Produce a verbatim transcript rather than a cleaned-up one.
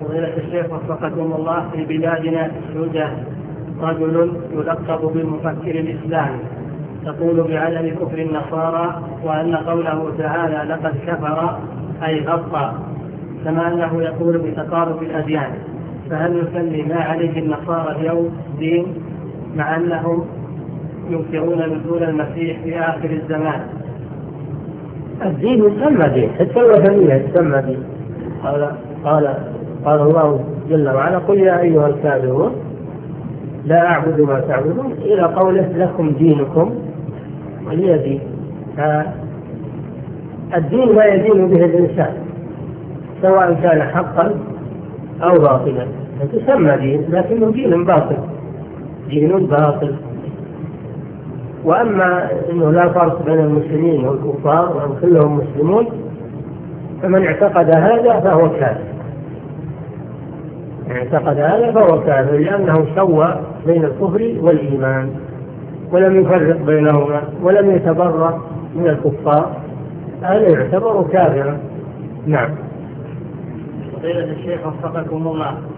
فضيلة الشيخ وفقكم الله، في بلادنا يوجد رجل يلقب بالمفكر الإسلامي تقول بعدم كفر النصارى، وأن قوله تعالى لقد كفر أي غطى، كما أنه يقول بتقارب الأديان. فهل نسمي ما عليه النصارى اليوم دين مع أنهم ينكرون نزول المسيح في آخر الزمان؟ الدين يسمى دين، حتى الوثنية تسمى دين. قال قال قال الله جل وعلا قل يا أيها الكافرون لا أعبد ما تعبدون، إلى قوله لكم دينكم ولي دين. الدين ما يدين به الإنسان سواء كان حقا أو باطلا، تسمى دين لكنه دين باطل، دين باطل. وأما أنه لا فرق بين المسلمين والكفار وأن كلهم مسلمون، فمن اعتقد هذا فهو كافر، اعتقد هذا فهو كافر، لأنه سوى بين الكفر والإيمان ولم يفرق بينهما ولم يتبرأ من الكفار، هذا يعتبر كافرا. نعم. فضيلة الشيخ وفقكم الله،